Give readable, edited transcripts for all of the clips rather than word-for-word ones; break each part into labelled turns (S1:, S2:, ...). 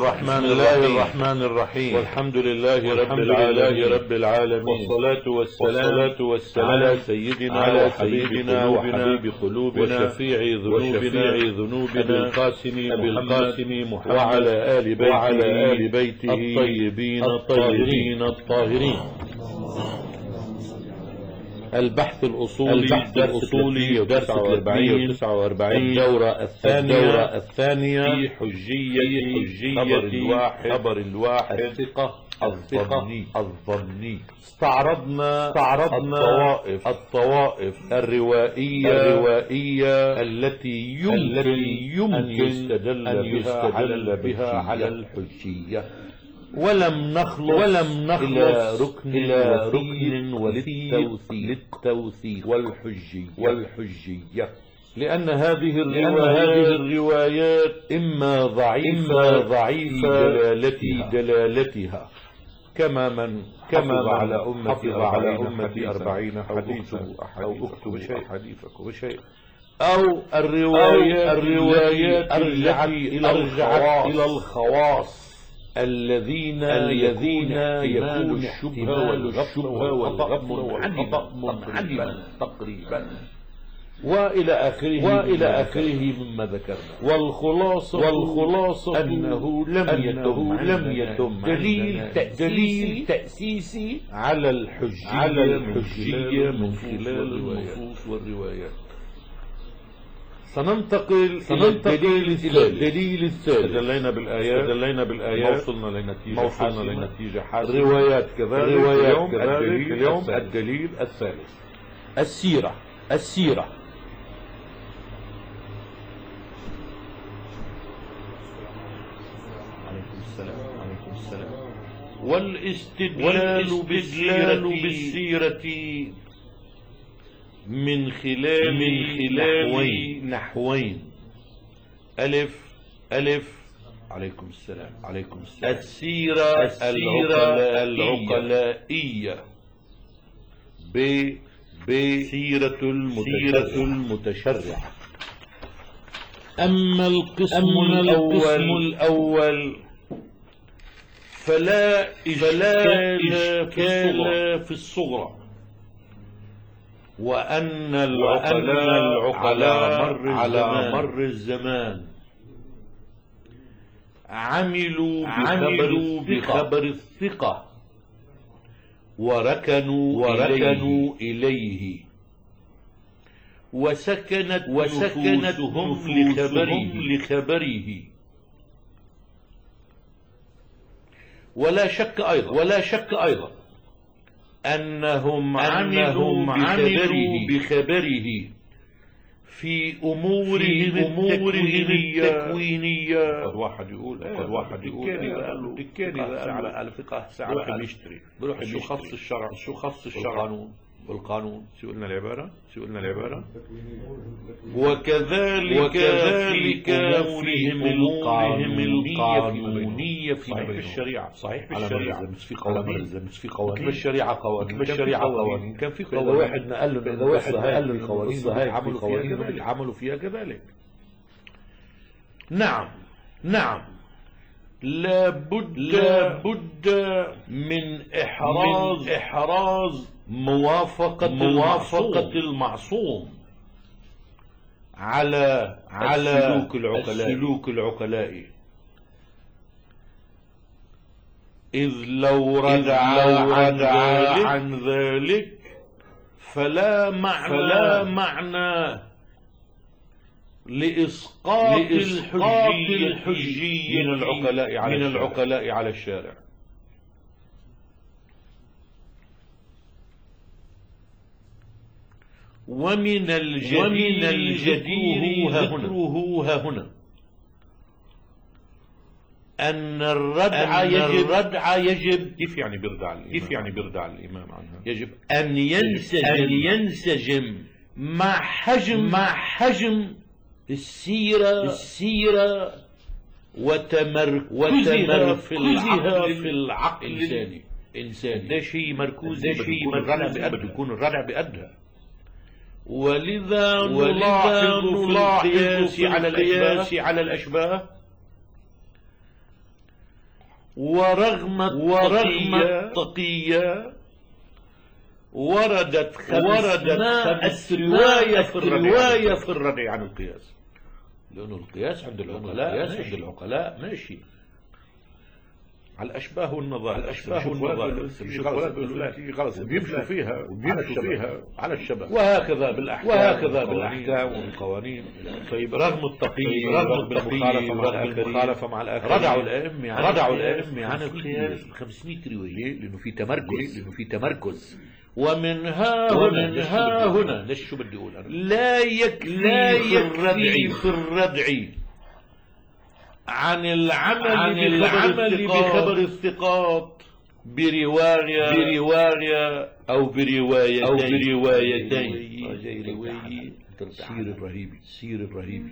S1: الرحمن الرحيم. والحمد لله رب العالمين، والصلاة والسلام على سيدنا وحبيب قلوبنا وشفيع ذنوبنا أبي القاسم محمد وعلى آل بيته الطيبين الطاهرين. البحث الأصولي درس 49 الدورة الثانية في حجية خبر الواحد الظني. استعرضنا الطوائف الروائية التي يمكن أن يستدل بها على الحجية، ولم نخلص إلى ركن للتوثيق والحجية، لأن هذه الروايات إما ضعيفة في دلالتها، كما من حفظ على أمتي 40 حديثا أو اكتب شيء، أو الروايات التي أرجعت إلى الخواص الذين يكون الشبهة والغضب منعدما تقريبا، وإلى آخره مما ذكرنا. والخلاصة أنه لم يتم دليل تأسيسي على الحجية من خلال النصوص والروايات. سننتقل إلى الدليل الثالث. تدلينا بالآيات وصلنا لنتيجة حاسمة. روايات كذلك. اليوم الدليل الثالث، السيرة. عليكم السلام. والاستدلال بالسيرة من خلال نحوين. ألف عليكم السلام. السيرة العقلائية، سيرة المتشرع. أما القسم الأول فلا إشكال في الصغرى، وأن العقلاء على مر الزمان عملوا بخبر الثقة وركنوا إليه، وسكنت نفوسهم لخبره. ولا شك أيضا أنهم عملوا بخبره في أمورهم التكوينية. قد واحد يقول الدكاني على الفقه ساعة بيشتري، بروح شو خص الشرع والقانون. سئلنا العبارة. وكذلك في أمورهم القانونية في الشريعة. صحيح بالشريعة في قوانين، الشريعة قوانين، كان في قوانين. إذا واحد نقل له القوانين عملوا فيها كذلك. نعم. لا بد من إحراز موافقة المعصوم على السلوك العقلائي، إذ لو ردع عن ذلك فلا معنى لإسقاط الحجية من العقلاء على الشارع. ومن الجدير ذكره هنا أن الردع يجب كيف يعني بيردع الإمام عنها؟ يجب أن ينسجم مع حجم السيرة وتمركزها في العقل الإنساني. ده شيء مركوز، يكون الردع بأدها. ولذا نلاحظ في القياس على الأشباه ورغم التقية وردت خمس رواية في الردع عن القياس، لأنه القياس عند العقلاء ماشي على الأشباه والنظائر، بيمشوا فيها على الشبه، وهكذا بالأحكام والقوانين. طيب رغم التقية رغم المخالفة مع الآخرين ردعوا الأئمة عن القياس 500 رواية، لأنه في تمركز. ومنها هنا ليش شو بدي أقول أنا؟ لا يكفي في الردع عن العمل بخبر الثقات برواية أو بروايتين. سير الرهيبي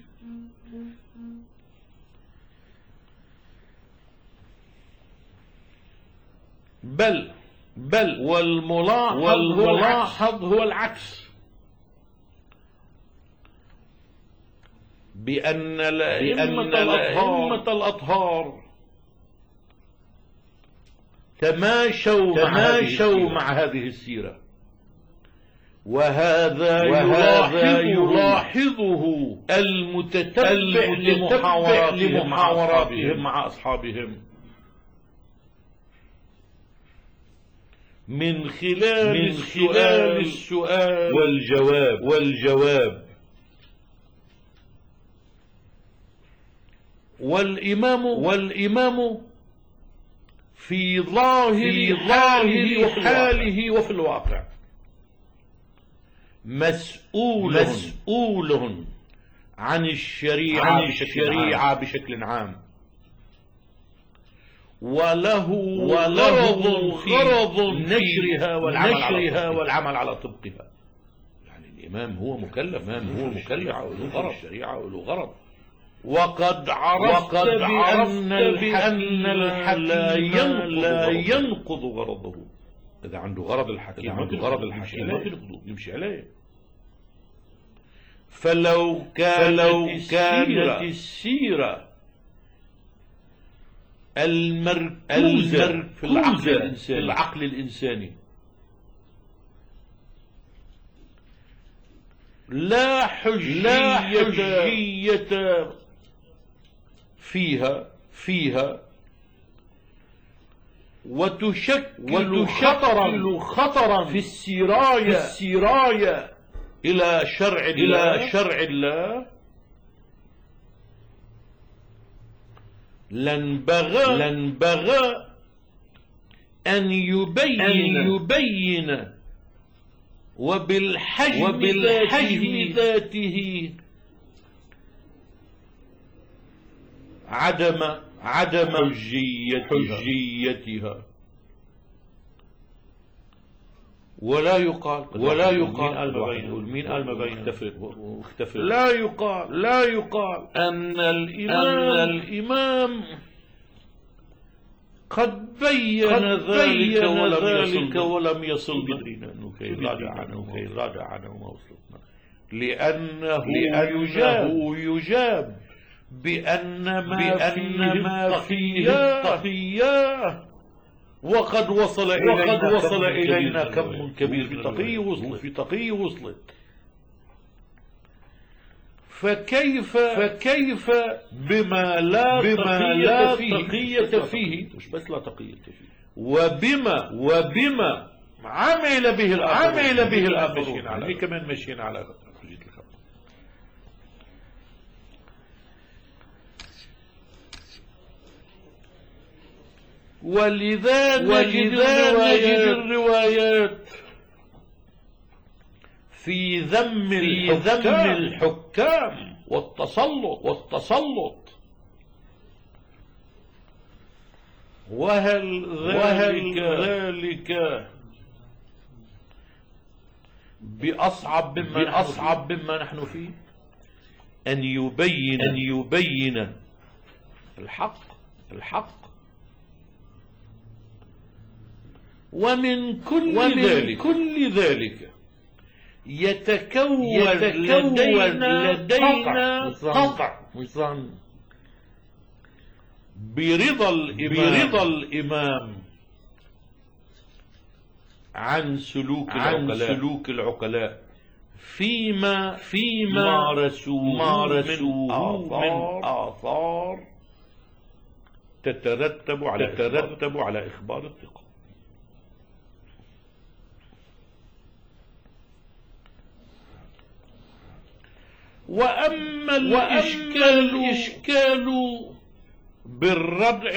S1: بل والملاحظ هو العكس، بأن الأئمة الأطهار تماشوا مع هذه السيرة، وهذا يلاحظه المتتبع لمحاوراتهم مع أصحابهم من خلال السؤال والجواب. والإمام في ظاهر حاله وفي الواقع مسؤول عن الشريعة بشكل عام، وله غرض نشرها والعمل على طبقها. يعني الإمام هو مكلف الشريعة وله غرض. وقد عرفت بأن الحكيم لا ينقض غرضه. إذا عنده غرض الحكيم ما يمشي عليه. فلو كانت السيرة المركوزة في العقل الإنساني لا حجية فيها وتشكل خطرا في السراية إلى شرع الله، لنبغى أن يبين وبالحجم ذاته عدم حجيتها. ولا يقال مين قال ما بين اختفر. لا يقال أن الإمام قد بين ذلك ولم يصل بدرنا أنه كي راجع عنه ما وصلتنا، لأنه يجاب بأن ما فيه التقية وقد وصل إلينا كم كبير في تقي وصلت. فكيف بما لا تقية فيه، مش بس لا تقية فيه، وبما عمل به الآخرون اللي كمان ماشيين على حجية الخبر. ولذا نجد الروايات في ذم الحكام والتسلط. وهل ذلك بأصعب مما نحن فيه؟ أن يبين الحق. ومن كل ذلك يتكون لدينا قطع برضا الإمام عن سلوك العقلاء فيما مارسوه من آثار تترتب على إخبار الثقة. وأما الإشكال بالردع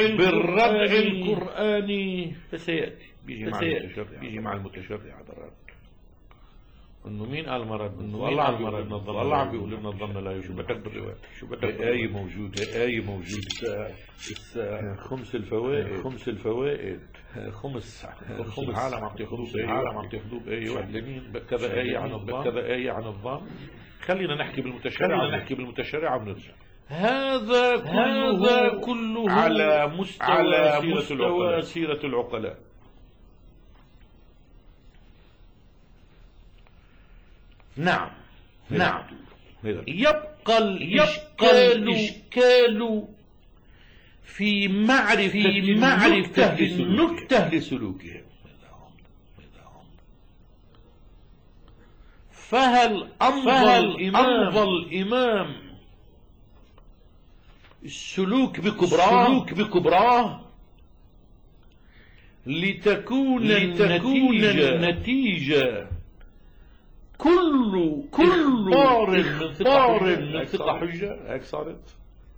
S1: القرآني فسيأتي بيجي مع المتشرع هذا الرد. انه مين قال مرض؟ انه الله عم بيقول لنا الظن، الله عم بيقول لنا الظن لا يوجد. شو بدك بالرواية؟ شو بدك؟ آية موجودة خمس الفوائد خمس العالم عم تاخذوه بآية واحدة. لمين؟ كذا آية عن الظن. خلينا نحكي بالمتشرع ونرجع. هذا كله على مستوى سيرة العقلاء. نعم. يبقى الإشكال في معرفة النكتة لسلوكهم. فهل أمضى الإمام السلوك بكبراه لتكون النتيجة كل إخبار من ثقة حجة؟ هيك صارت.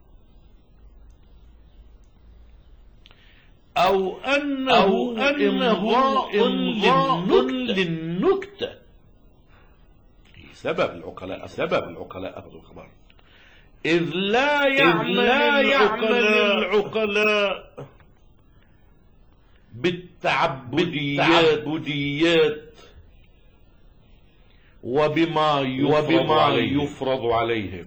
S1: أو أنه إمضاء للنكتة. سبب العقلاء أخذوا الخبر، إذ لا يعمل العقلاء بالتعبديات وبما يفرض عليهم.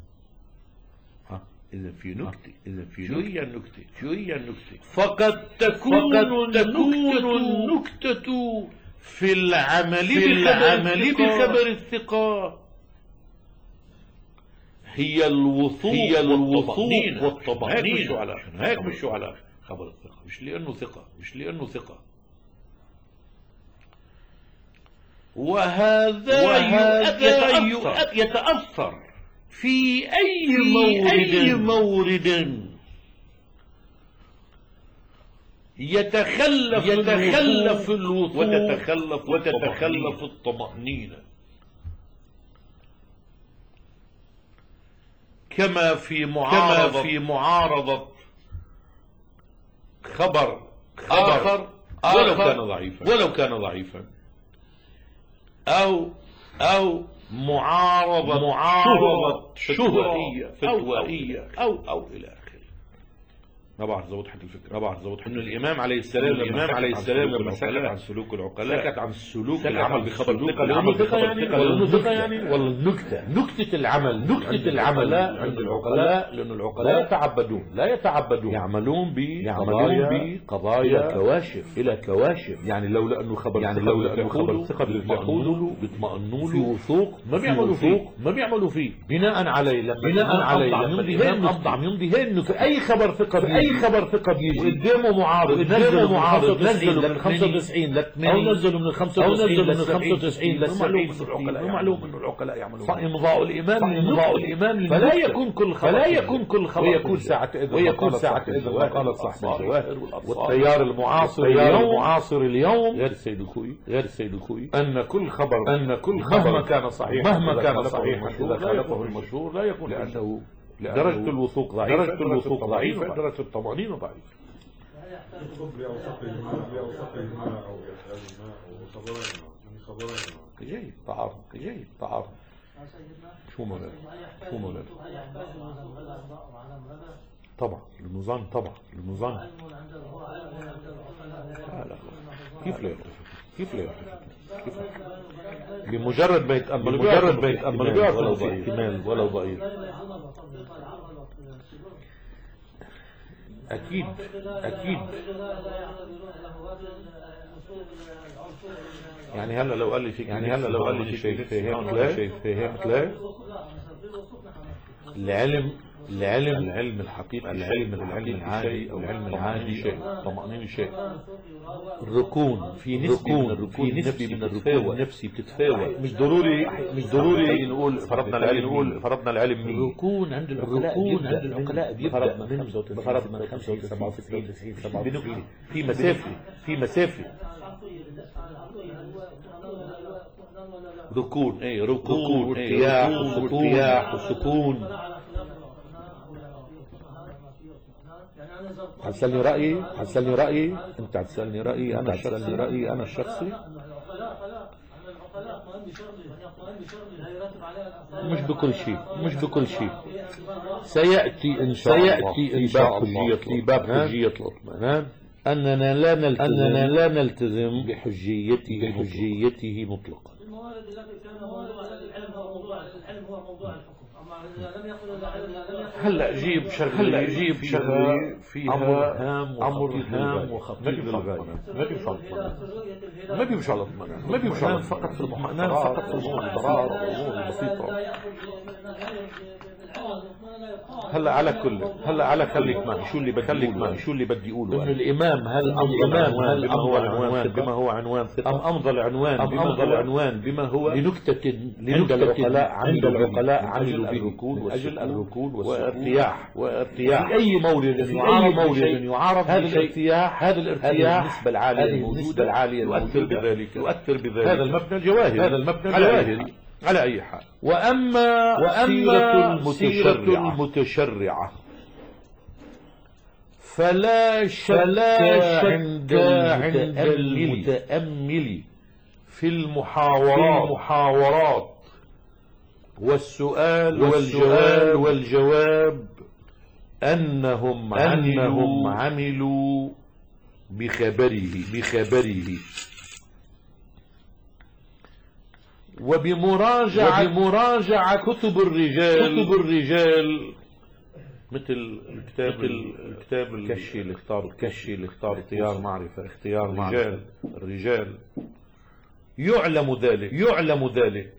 S1: إذا في نكتة. شو هي النكتة؟ فقد تكون النكتة في العمل بخبر الثقة هي الوثوق والطمأنينة. هيك مشوا على خبر الثقة، مش لأنه ثقة. وهذا يتأثر في أي مورد يتخلف الوثوق وتتخلف الطمأنينة، كما في معارضة خبر آخر ولو كان ضعيفا أو معارضة فتوائية أو إلى آخره. ما بعرف زود حتى الفكرة. إنه الإمام عليه السلام لما سكت عن سلوك العقلاء، سكت عن سلوك العمل بخبر الثقة. العمل بخبر الثقة يعني ولا نكتة العمل عند العقلاء، لأن العقلاء لا يتعبدون يعملون بقضايا إلى كواشف. يعني لولا أنه خبر الثقة بيطمئنوا في وثوق ما بيعملوا فيه. بناء عليه لما الإمام عم يمضي هين في أي خبر ثقة بيجي وقدامه معارض نزلوا من 95 ل 80 أو نزلوا من 95 ل 70. معلوم إنه العقلاء يعملون. فإمضاء الإمام فلا يكون كل خبر ويكون ساعة إذا ما قالت صاحب الجواهر والتيار المعاصر اليوم غير السيد الخوئي أن كل خبر مهما كان صحيحا إذا خالفه المشهور لا يكون، لأنه درجة الوثوق ضعيفة، درجة الطمأنينة ضعيفة. جيد تعارض. شو مولانا؟ طبعا المظن كيف لا يرتفق؟ بمجرد ما يتأمل ولو ضعيف. أكيد يعني هلا لو قال لي شيء فهمت لا العلم العلم الحقيقي، العلم العادي أو العلم العادي شيء، طمأنينة شيء. الركون في نسبة من الركون النفسي بتتفاوت. مش ضروري نقول فرضنا العلم 100. الركون عند العقلاء بيبدأ من 95 97 97 في مسافة ركون ارتياح وسكون. هتسألني رأيي انت هتسألني رأيي انا الشخصي. مش بكل شيء سيأتي إن شاء الله في باب حجية الاطمئنان أننا لا نلتزم بحجيته مطلقا. هلا جيب شغله فيها امر هام وخطير للغايه. ما بيمشي على الاطمئنان فقط في الاطمئنان فقط في الامور البسيطه. هلا على خليك معي شو اللي بدي اقوله. ان الامام هل هو العنوان بما هو عنوان ثقه ام امضى العنوان بما هو لنكته عند العقلاء عملوا به اجل الركون وارتياح في اي مورد يعارض هذا الارتياح النسبه العاليه يؤثر بذلك هذا المبنى الجواهري على أي حال. وأما سيرة المتشرعة فلا شك عند المتأمل في المحاورات والسؤال والجواب أنهم عملوا بخبره وبمراجعة كتب الرجال مثل الكتاب الكشي اللي اختار اختيار معرفة الرجال يعلم ذلك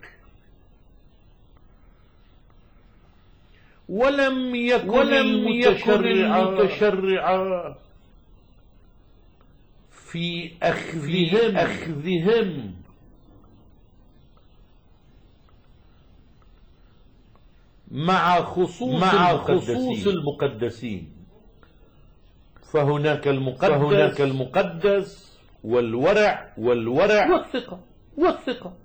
S1: ولم يكن المتشرع في أخذهم مع خصوص المقدسين. فهناك المقدس والورع والثقة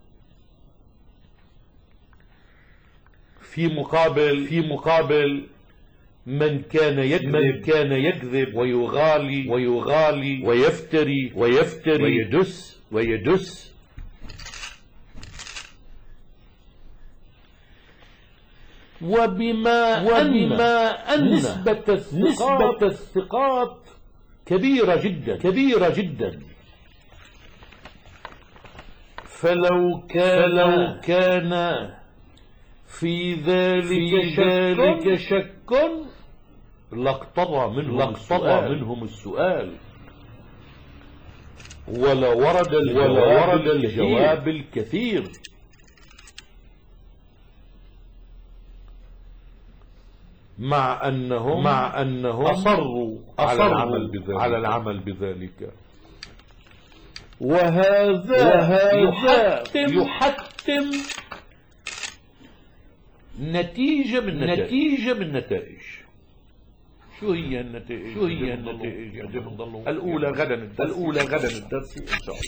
S1: في مقابل من كان يكذب ويغالي ويفتري ويدس وبما أن نسبة الثقات كبيرة جدا فلو كان في ذلك شك لاقتضى منهم السؤال ولا ورد الجواب الكثير. مع أنهم أصروا على العمل بذلك. وهذا يحتم نتيجة من نتائج. شو هي النتائج؟ الأولى غدا الدرس إن شاء الله.